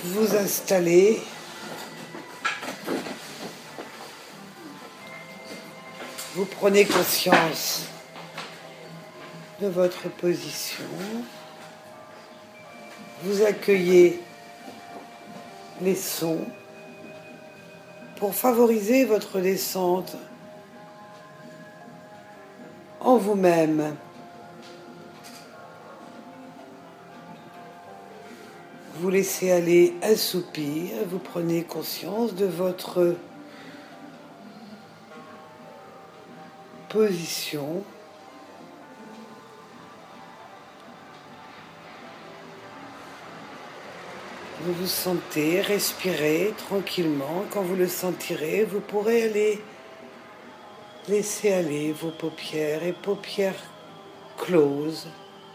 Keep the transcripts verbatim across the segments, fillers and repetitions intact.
vous installez. Vous prenez conscience de votre position. Vous accueillez les sons pour favoriser votre descente en vous-même. Vous laissez aller un soupir, vous prenez conscience de votre position. Vous vous sentez respirer tranquillement. Quand vous le sentirez, vous pourrez aller laisser aller vos paupières et paupières closes.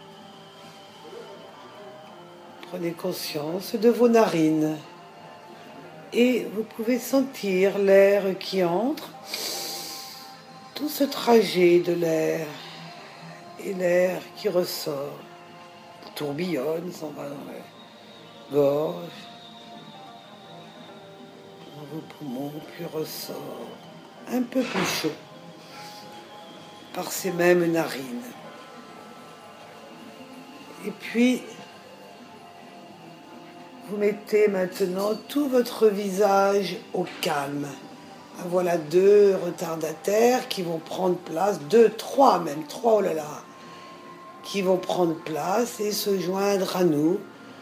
Prenez conscience de vos narines et vous pouvez sentir l'air qui entre, tout ce trajet de l'air et l'air qui ressort, tourbillonne, s'en va dans la gorge, dans vos poumons, puis ressort un peu plus chaud par ces mêmes narines. Et puis, vous mettez maintenant tout votre visage au calme. Voilà deux retardataires qui vont prendre place, deux, trois même, trois, oh là là, qui vont prendre place et se joindre à nous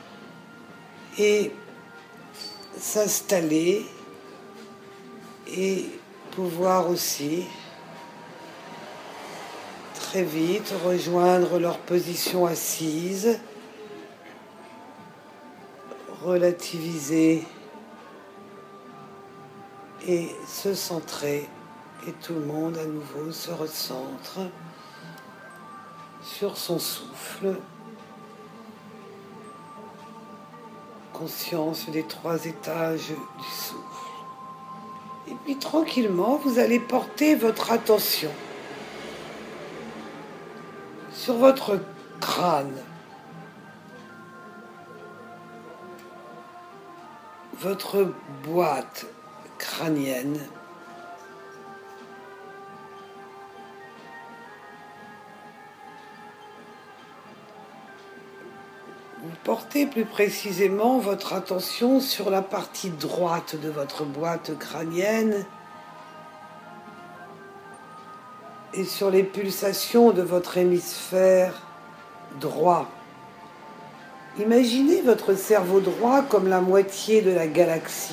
et s'installer et pouvoir aussi très vite rejoindre leur position assise, relativiser et se centrer, et tout le monde à nouveau se recentre sur son souffle. Conscience des trois étages du souffle. Et puis tranquillement, vous allez porter votre attention sur votre crâne, votre boîte crânienne. Vous portez plus précisément votre attention sur la partie droite de votre boîte crânienne et sur les pulsations de votre hémisphère droit. Imaginez votre cerveau droit comme la moitié de la galaxie.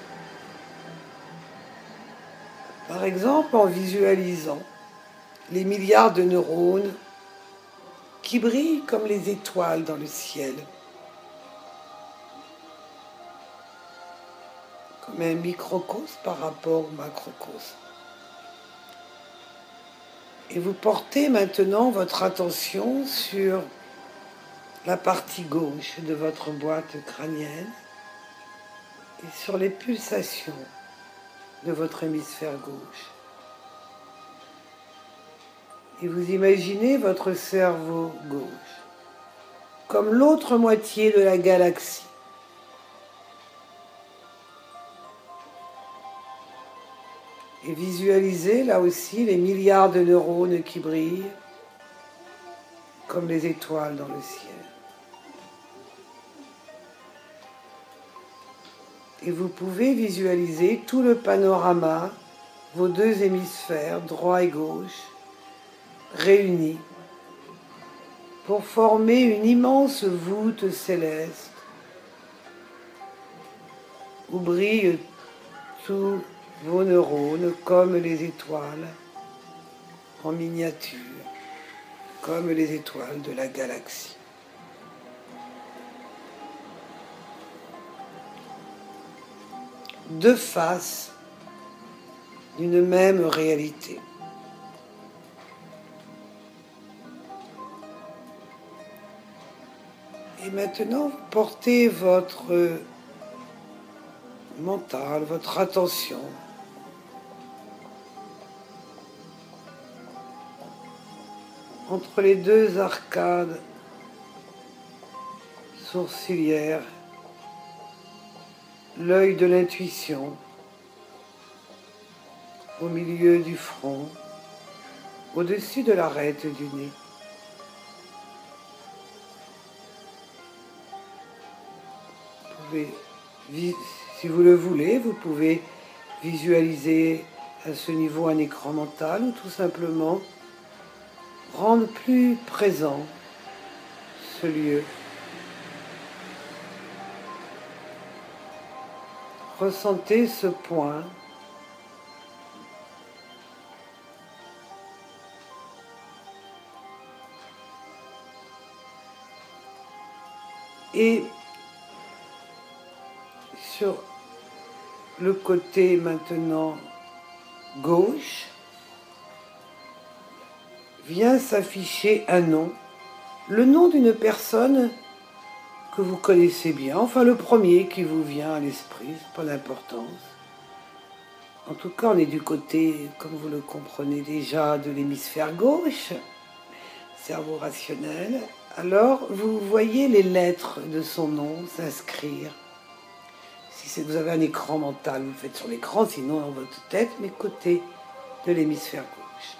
Par exemple, en visualisant les milliards de neurones qui brillent comme les étoiles dans le ciel, comme un microcosme par rapport au macrocosme. Et vous portez maintenant votre attention sur la partie gauche de votre boîte crânienne et sur les pulsations de votre hémisphère gauche. Et vous imaginez votre cerveau gauche comme l'autre moitié de la galaxie. Et visualisez là aussi les milliards de neurones qui brillent comme les étoiles dans le ciel. Et vous pouvez visualiser tout le panorama, vos deux hémisphères, droit et gauche, réunis pour former une immense voûte céleste où brillent tous vos neurones comme les étoiles en miniature, comme les étoiles de la galaxie. Deux faces d'une même réalité. Et maintenant, portez votre mental, votre attention entre les deux arcades sourcilières l'œil de l'intuition, au milieu du front, au-dessus de l'arête du nez. Vous pouvez, si vous le voulez, vous pouvez visualiser à ce niveau un écran mental ou tout simplement rendre plus présent ce lieu. Ressentez ce point. Et sur le côté maintenant gauche, vient s'afficher un nom, le nom d'une personne que vous connaissez bien, enfin le premier qui vous vient à l'esprit, pas d'importance. En tout cas, on est du côté, comme vous le comprenez déjà, de l'hémisphère gauche, cerveau rationnel. Alors, vous voyez les lettres de son nom s'inscrire. Si vous avez un écran mental, vous le faites sur l'écran, sinon dans votre tête, mais côté de l'hémisphère gauche.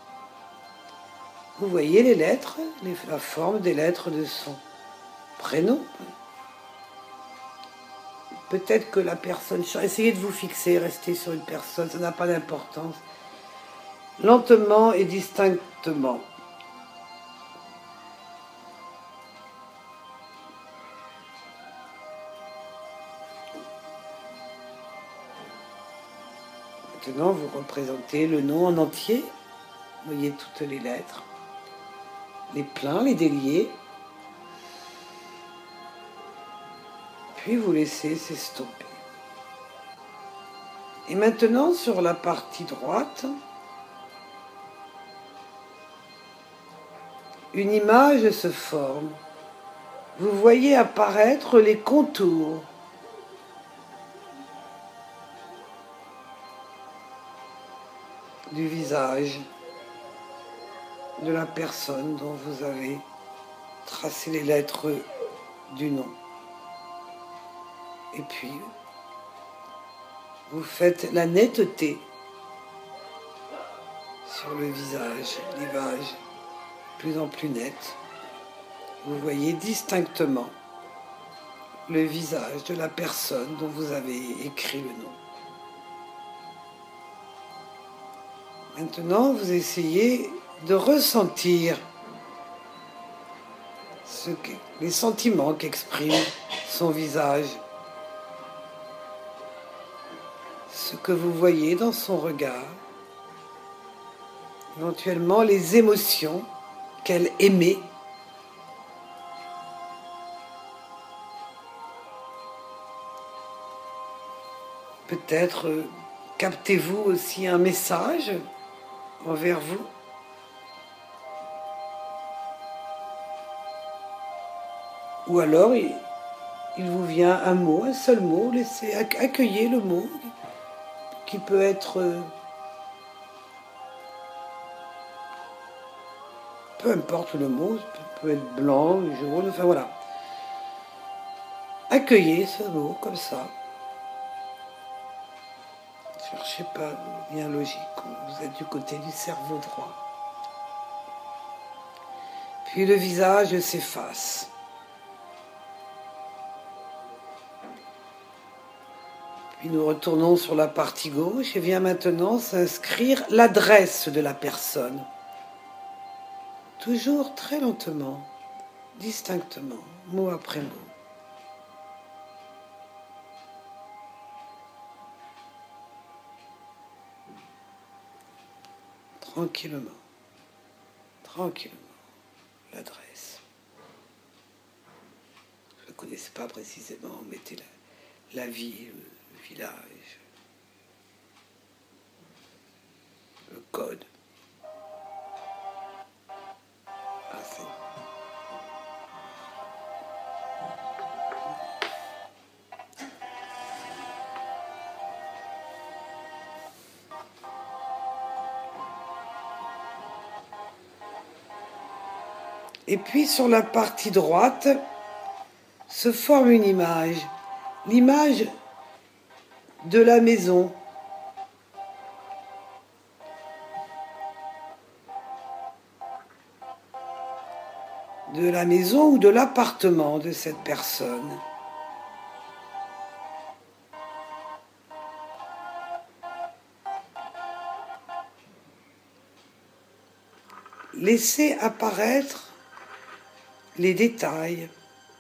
Vous voyez les lettres, les, la forme des lettres de son prénom. Peut-être que la personne... Essayez de vous fixer, restez sur une personne, ça n'a pas d'importance. Lentement et distinctement. Maintenant, vous représentez le nom en entier. Vous voyez toutes les lettres. Les pleins, les déliés. Puis vous laissez s'estomper. Et maintenant, sur la partie droite, une image se forme. Vous voyez apparaître les contours du visage de la personne dont vous avez tracé les lettres du nom. Et puis, vous faites la netteté sur le visage, l'image de plus en plus nette. Vous voyez distinctement le visage de la personne dont vous avez écrit le nom. Maintenant, vous essayez de ressentir ce que, les sentiments qu'exprime son visage, ce que vous voyez dans son regard, éventuellement les émotions qu'elle émet. Peut-être euh, captez-vous aussi un message envers vous. Ou alors, il, il vous vient un mot, un seul mot, laissez accueillir le mot, qui peut être... Euh, peu importe le mot, peut être blanc, jaune, enfin voilà. Accueillez ce mot comme ça. Ne cherchez pas de lien logique, vous êtes du côté du cerveau droit. Puis le visage s'efface. Puis nous retournons sur la partie gauche et vient maintenant s'inscrire l'adresse de la personne. Toujours très lentement, distinctement, mot après mot. Tranquillement, tranquillement, l'adresse. Vous ne connaissez pas précisément, mettez la, la ville, le village, le code. Ah, c'est... Et puis sur la partie droite se forme une image. L'image de la maison. De la maison ou de l'appartement de cette personne. Laissez apparaître les détails.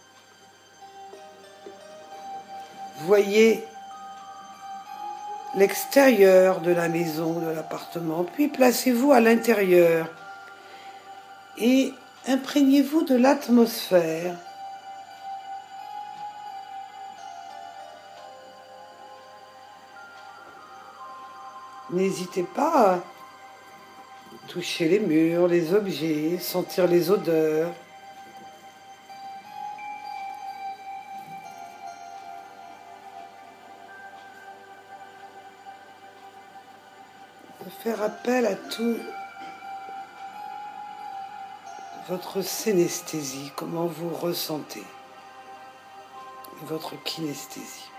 Voyez l'extérieur de la maison, de l'appartement, puis placez-vous à l'intérieur et imprégnez-vous de l'atmosphère. N'hésitez pas à toucher les murs, les objets, sentir les odeurs. Faire appel à tout votre synesthésie, comment vous ressentez, et votre kinesthésie.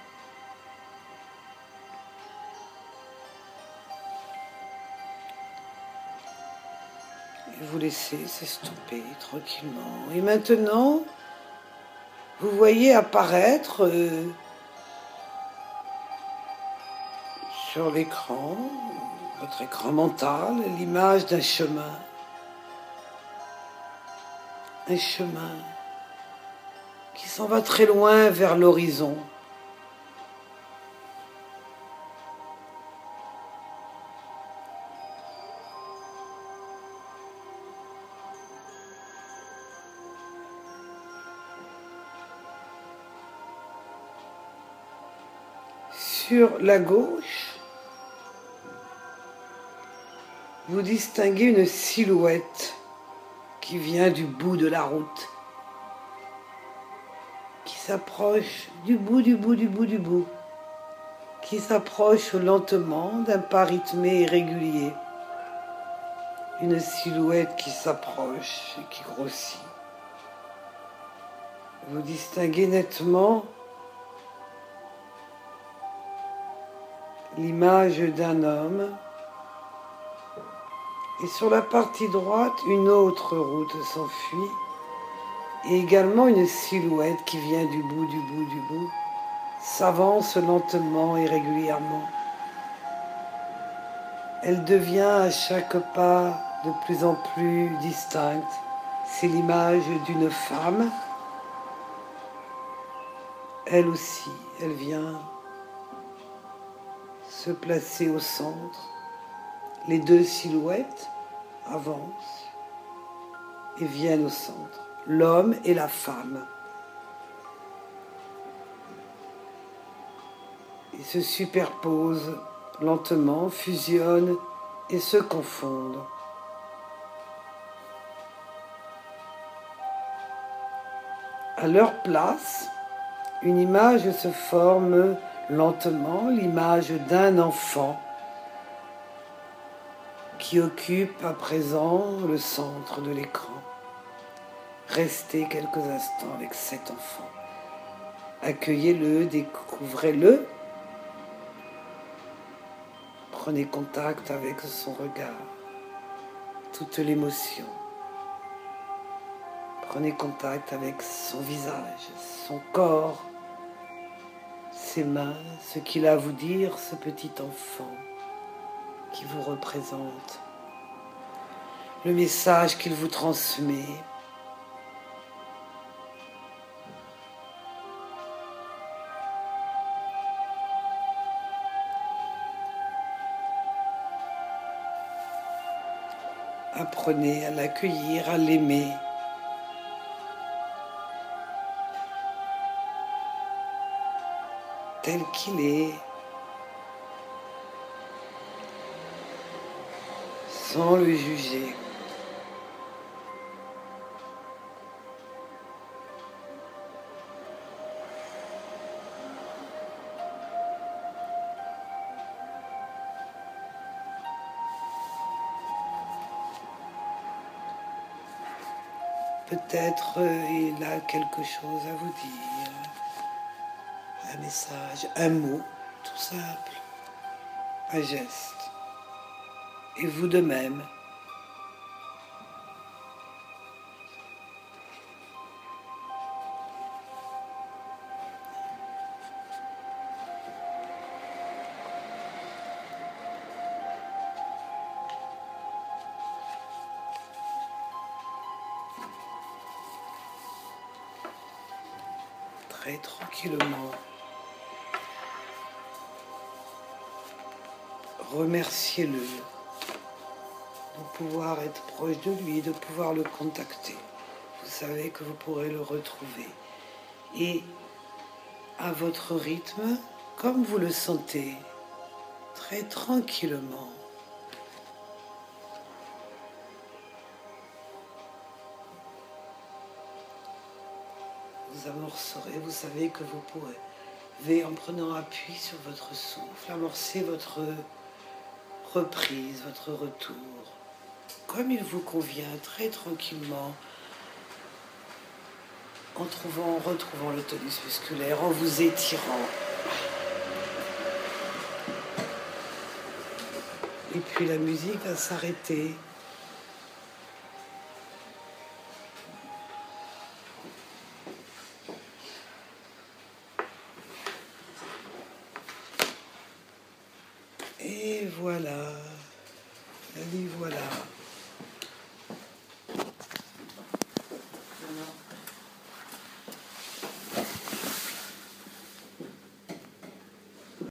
Et vous laissez s'estomper tranquillement. Et maintenant, vous voyez apparaître euh, sur l'écran, votre écran mental, l'image d'un chemin. Un chemin qui s'en va très loin vers l'horizon. Sur la gauche, vous distinguez une silhouette qui vient du bout de la route, qui s'approche du bout, du bout, du bout, du bout, qui s'approche lentement d'un pas rythmé et régulier. Une silhouette qui s'approche et qui grossit. Vous distinguez nettement l'image d'un homme. Et sur la partie droite, une autre route s'enfuit. Et également une silhouette qui vient du bout, du bout, du bout, s'avance lentement et régulièrement. Elle devient à chaque pas de plus en plus distincte. C'est l'image d'une femme. Elle aussi, elle vient se placer au centre. Les deux silhouettes avancent et viennent au centre. L'homme et la femme. Ils se superposent lentement, fusionnent et se confondent. À leur place, une image se forme lentement, l'image d'un enfant qui occupe à présent le centre de l'écran. Restez quelques instants avec cet enfant. Accueillez-le, découvrez-le. Prenez contact avec son regard, toute l'émotion. Prenez contact avec son visage, son corps, ses mains, ce qu'il a à vous dire, ce petit enfant qui vous représente, le message qu'il vous transmet. Apprenez à l'accueillir, à l'aimer. Tel qu'il est, sans le juger. Peut-être euh, il a quelque chose à vous dire, un message, un mot, tout simple, un geste. Et vous de même. Très tranquillement. Remerciez-le de pouvoir être proche de lui, de pouvoir le contacter. Vous savez que vous pourrez le retrouver. Et à votre rythme, comme vous le sentez, très tranquillement. Vous amorcerez, vous savez que vous pourrez, en prenant appui sur votre souffle, amorcer votre reprise, votre retour, comme il vous convient, très tranquillement, en trouvant, en retrouvant le tonus musculaire, en vous étirant. Et puis la musique va s'arrêter. Et voilà. Allez, voilà.